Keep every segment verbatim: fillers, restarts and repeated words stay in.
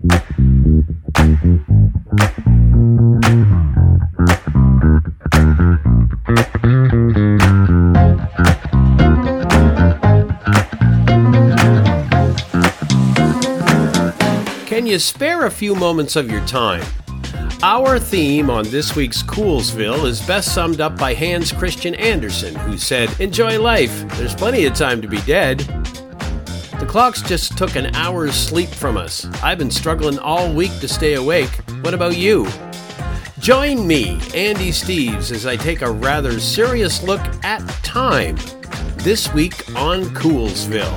Can you spare a few moments of your time? Our theme on this week's Coolsville is best summed up by Hans Christian Andersen, who said, "Enjoy life. There's plenty of time to be dead." The clocks just took an hour's sleep from us. I've been struggling all week to stay awake. What about you? Join me, Andy Steves, as I take a rather serious look at time this week on Coolsville.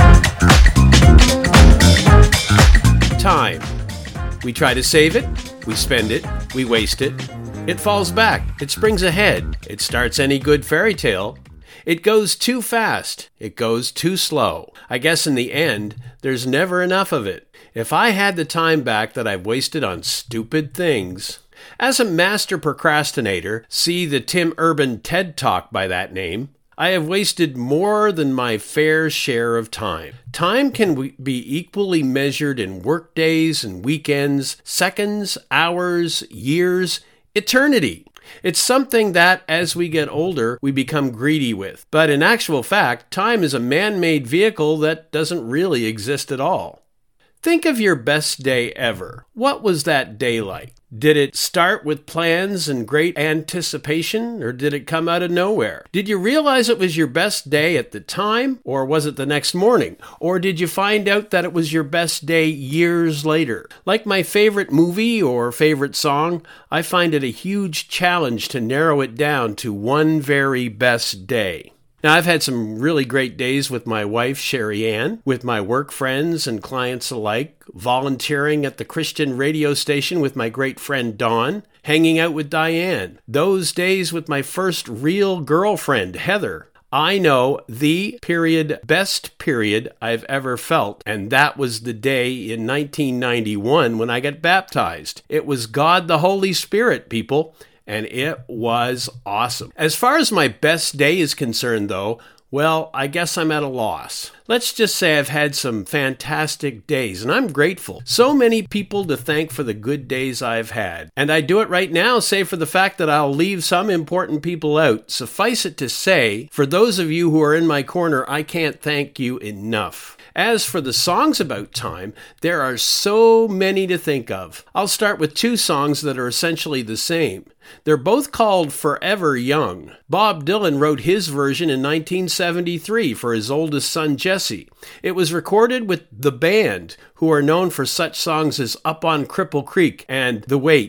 Time. We try to save it, we spend it, we waste it. It falls back, it springs ahead, it starts any good fairy tale. It goes too fast, it goes too slow. I guess in the end, there's never enough of it. If I had the time back that I've wasted on stupid things. As a master procrastinator, see the Tim Urban TED Talk by that name, I have wasted more than my fair share of time. Time can be equally measured in work days and weekends, seconds, hours, years, eternity. It's something that, as we get older, we become greedy with. But in actual fact, time is a man-made vehicle that doesn't really exist at all. Think of your best day ever. What was that day like? Did it start with plans and great anticipation, or did it come out of nowhere? Did you realize it was your best day at the time, or was it the next morning? Or did you find out that it was your best day years later? Like my favorite movie or favorite song, I find it a huge challenge to narrow it down to one very best day. Now, I've had some really great days with my wife, Sherry Ann, with my work friends and clients alike, volunteering at the Christian radio station with my great friend Dawn, hanging out with Diane. Those days with my first real girlfriend, Heather. I know the period, best period I've ever felt, and that was the day in nineteen ninety-one when I got baptized. It was God the Holy Spirit, people. And it was awesome. As far as my best day is concerned, though, well, I guess I'm at a loss. Let's just say I've had some fantastic days, and I'm grateful. So many people to thank for the good days I've had. And I do it right now, save for the fact that I'll leave some important people out. Suffice it to say, for those of you who are in my corner, I can't thank you enough. As for the songs about time, there are so many to think of. I'll start with two songs that are essentially the same. They're both called Forever Young. Bob Dylan wrote his version in nineteen seventy-three for his oldest son, Jesse. It was recorded with The Band, who are known for such songs as Up on Cripple Creek and The Weight.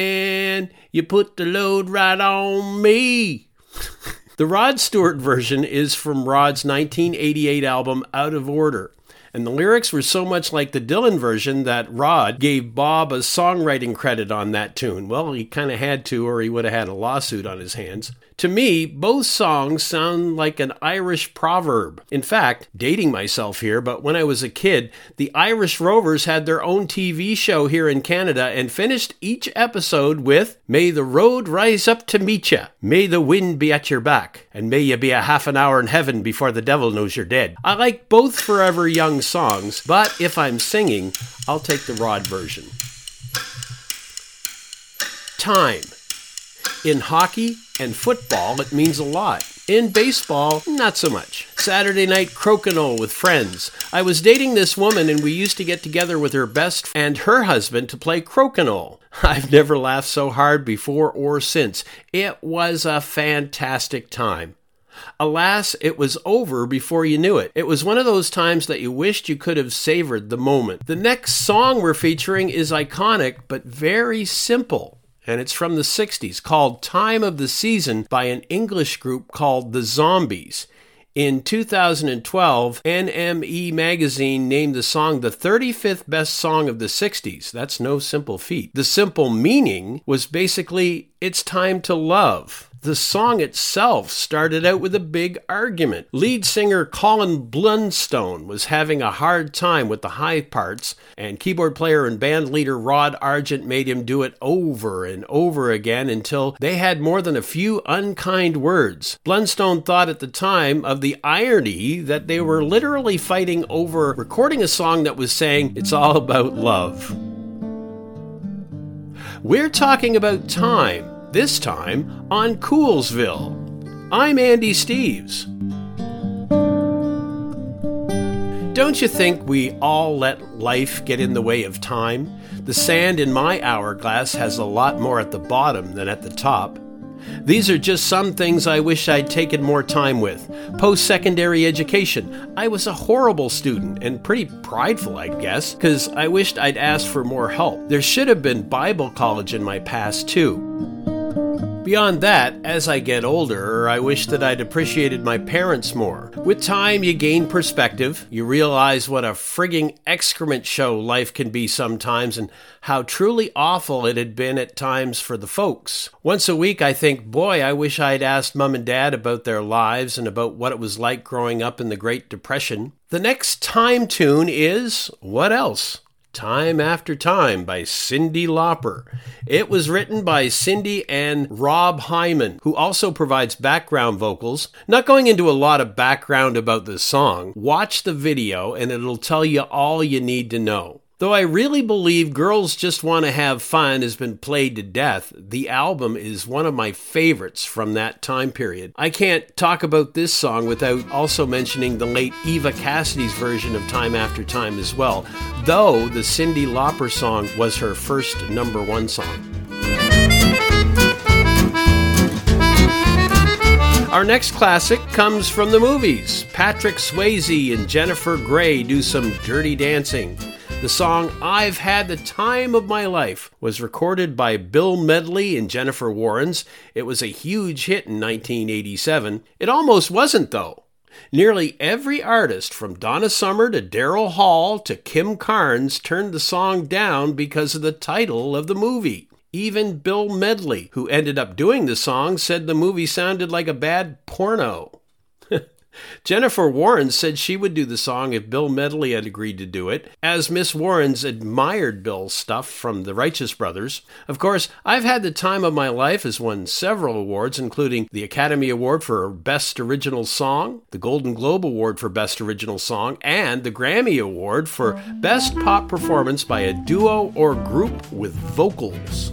And you put the load right on me. The Rod Stewart version is from Rod's nineteen eighty-eight album Out of Order. And the lyrics were so much like the Dylan version that Rod gave Bob a songwriting credit on that tune. Well, he kind of had to, or he would have had a lawsuit on his hands. To me, both songs sound like an Irish proverb. In fact, dating myself here, but when I was a kid, the Irish Rovers had their own T V show here in Canada and finished each episode with, "May the road rise up to meet ya, may the wind be at your back, and may you be a half an hour in heaven before the devil knows you're dead." I like both Forever Young songs, but if I'm singing, I'll take the Rod version. Time. In hockey and football, it means a lot. In baseball, not so much. Saturday night crokinole with friends. I was dating this woman and we used to get together with her best and her husband to play crokinole. I've never laughed so hard before or since. It was a fantastic time. Alas, it was over before you knew it. It was one of those times that you wished you could have savored the moment. The next song we're featuring is iconic, but very simple. And it's from the sixties, called Time of the Season by an English group called The Zombies. In two thousand twelve, N M E magazine named the song the thirty-fifth best song of the sixties. That's no simple feat. The simple meaning was basically, it's time to love. The song itself started out with a big argument. Lead singer Colin Blunstone was having a hard time with the high parts, and keyboard player and band leader Rod Argent made him do it over and over again until they had more than a few unkind words. Blunstone thought at the time of the irony that they were literally fighting over recording a song that was saying it's all about love. We're talking about time, this time on Coolsville. I'm Andy Steves. Don't you think we all let life get in the way of time? The sand in my hourglass has a lot more at the bottom than at the top. These are just some things I wish I'd taken more time with. Post-secondary education. I was a horrible student and pretty prideful, I guess, because I wished I'd asked for more help. There should have been Bible college in my past, too. Beyond that, as I get older, I wish that I'd appreciated my parents more. With time, you gain perspective. You realize what a frigging excrement show life can be sometimes and how truly awful it had been at times for the folks. Once a week, I think, boy, I wish I'd asked Mom and Dad about their lives and about what it was like growing up in the Great Depression. The next time tune is, what else? Time After Time by Cyndi Lauper. It was written by Cyndi and Rob Hyman, who also provides background vocals. Not going into a lot of background about this song, watch the video and it'll tell you all you need to know. Though I really believe Girls Just Want to Have Fun has been played to death, the album is one of my favorites from that time period. I can't talk about this song without also mentioning the late Eva Cassidy's version of Time After Time as well, though the Cyndi Lauper song was her first number one song. Our next classic comes from the movies. Patrick Swayze and Jennifer Grey do some dirty dancing. The song I've Had the Time of My Life was recorded by Bill Medley and Jennifer Warnes. It was a huge hit in nineteen eighty-seven. It almost wasn't, though. Nearly every artist from Donna Summer to Daryl Hall to Kim Carnes turned the song down because of the title of the movie. Even Bill Medley, who ended up doing the song, said the movie sounded like a bad porno. Jennifer Warnes said she would do the song if Bill Medley had agreed to do it, as Miss Warnes admired Bill's stuff from the Righteous Brothers. Of course, I've Had the Time of My Life has won several awards, including the Academy Award for Best Original Song, the Golden Globe Award for Best Original Song, and the Grammy Award for Best Pop Performance by a Duo or Group with Vocals.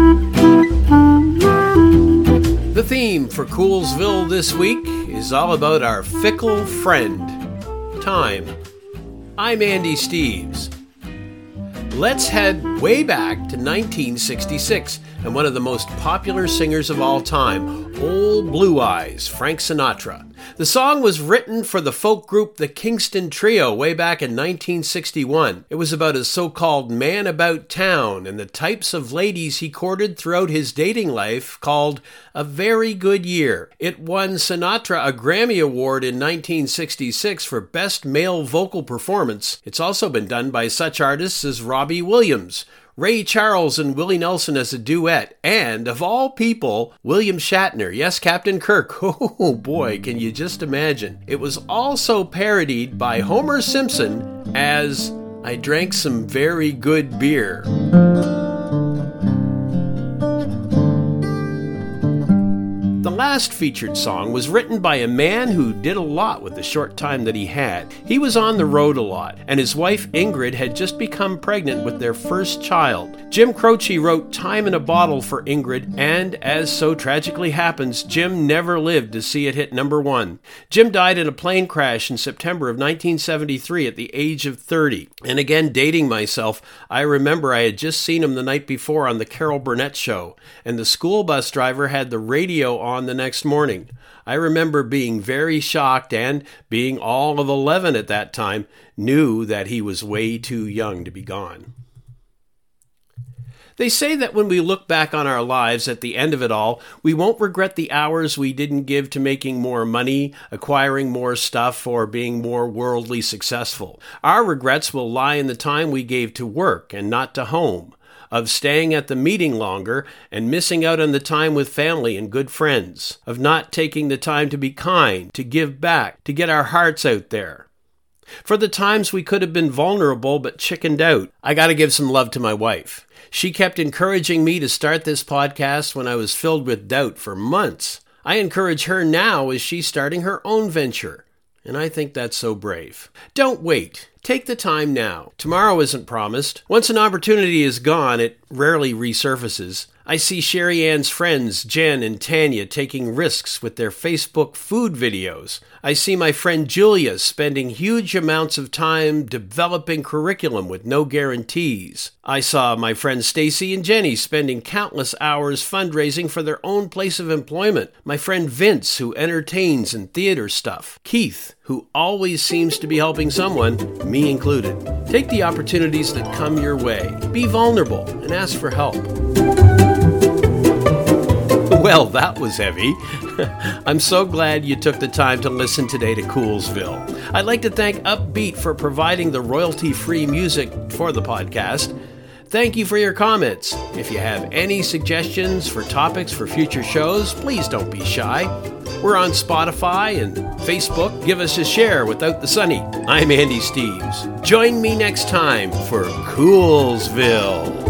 The theme for Coolsville this week is all about our fickle friend, time. I'm Andy Steves. Let's head way back to nineteen sixty-six and one of the most popular singers of all time, Old Blue Eyes, Frank Sinatra. The song was written for the folk group The Kingston Trio way back in nineteen sixty-one. It was about his so-called man about town and the types of ladies he courted throughout his dating life, called A Very Good Year. It won Sinatra a Grammy Award in nineteen sixty-six for Best Male Vocal Performance. It's also been done by such artists as Robbie Williams, Ray Charles and Willie Nelson as a duet, and, of all people, William Shatner. Yes, Captain Kirk. Oh boy, can you just imagine. It was also parodied by Homer Simpson as I Drank Some Very Good Beer. The last featured song was written by a man who did a lot with the short time that he had. He was on the road a lot, and his wife Ingrid had just become pregnant with their first child. Jim Croce wrote Time in a Bottle for Ingrid, and as so tragically happens, Jim never lived to see it hit number one. Jim died in a plane crash in September of nineteen seventy-three at the age of thirty. And again, dating myself, I remember I had just seen him the night before on the Carol Burnett show, and the school bus driver had the radio on the next morning. I remember being very shocked and, being all of eleven at that time, knew that he was way too young to be gone. They say that when we look back on our lives at the end of it all, we won't regret the hours we didn't give to making more money, acquiring more stuff, or being more worldly successful. Our regrets will lie in the time we gave to work and not to home, of staying at the meeting longer and missing out on the time with family and good friends, of not taking the time to be kind, to give back, to get our hearts out there. For the times we could have been vulnerable but chickened out, I gotta give some love to my wife. She kept encouraging me to start this podcast when I was filled with doubt for months. I encourage her now as she's starting her own venture. and I think that's so brave. Don't wait. Take the time now. Tomorrow isn't promised. Once an opportunity is gone, it rarely resurfaces. I see Sherry Ann's friends, Jen and Tanya, taking risks with their Facebook food videos. I see my friend Julia spending huge amounts of time developing curriculum with no guarantees. I saw my friends Stacy and Jenny spending countless hours fundraising for their own place of employment. My friend Vince, who entertains in theater stuff. Keith, who always seems to be helping someone, me included. Take the opportunities that come your way. Be vulnerable and ask for help. Well, that was heavy. I'm so glad you took the time to listen today to Coolsville. I'd like to thank Upbeat for providing the royalty-free music for the podcast. Thank you for your comments. If you have any suggestions for topics for future shows, please don't be shy. We're on Spotify and Facebook. Give us a share without the Sunny. I'm Andy Steves. Join me next time for Coolsville.